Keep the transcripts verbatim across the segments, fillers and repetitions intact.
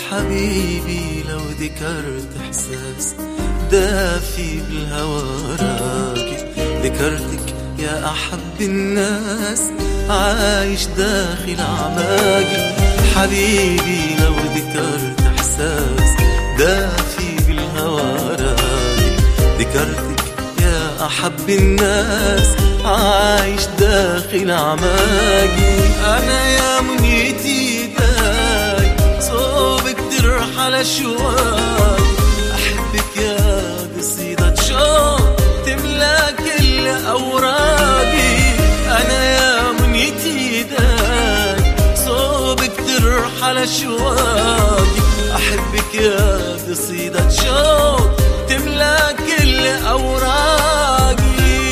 حبيبي لو ذكرت إحساس دافي بالهوى راقي، ذكرتك يا أحب الناس عايش داخل أعماقي. حبيبي لو ذكرت إحساس دافي بالهوى راقي، ذكرتك يا أحب الناس عايش داخل أعماقي. أنا يا منيتي داي صوبك ترحل أشواق، أحبك يا قصيدة شوق تملى كل أوراقي. أنا يا منيتي داي صوبك ترحل أشواقي، أحبك يا قصيدة شوق تملى كل أوراقي.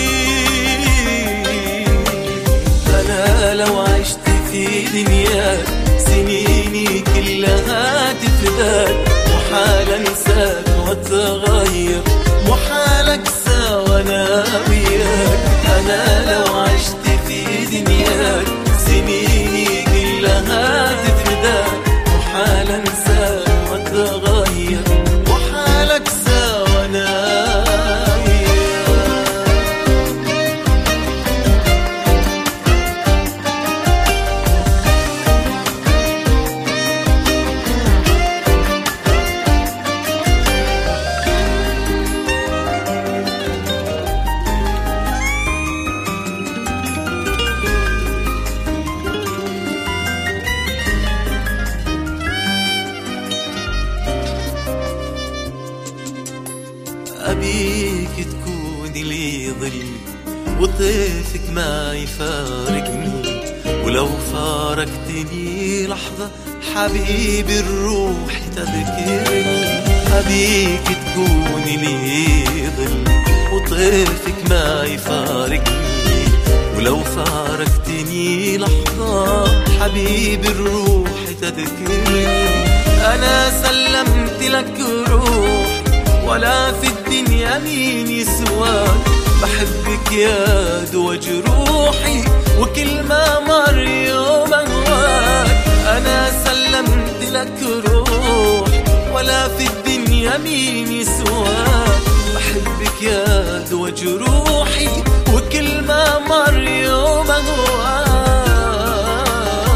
أنا لو عشت في دنياك سنيني كلها تفداك، محال أنساك وأتغير، محال أكسى وأنا وياك. أنا لو عشت في دنياك سنيني كلها تفداك، محال أنساك وأتغير، محال أكسى وأنا أبيك تكوني لي ظل وطيفك ما يفارقني، ولو فارقتني لحظة حبيبي الروح تذكرني. أبيك تكوني لي ظل وطيفك ما يفارقني، ولو فارقتني لحظة حبيبي الروح تذكرني. أنا سلمت لك روح ولا في الدنيا مين يسواك، بحبك يا دوا جروحي وكل ما مر يوم أهواك. أنا سلمت لك روح ولا في الدنيا مين يسواك، بحبك يا دوا جروحي وكل ما مر يوم أهواك.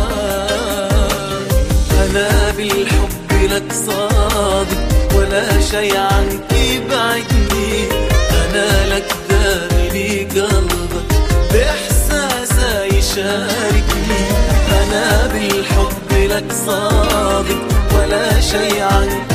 أنا بالحب لك صادق ولا شي عنك يبعدني، أنا لك داخلي قلبك بإحساسه يشاركني. أنا بالحب لك صادق ولا شي عنك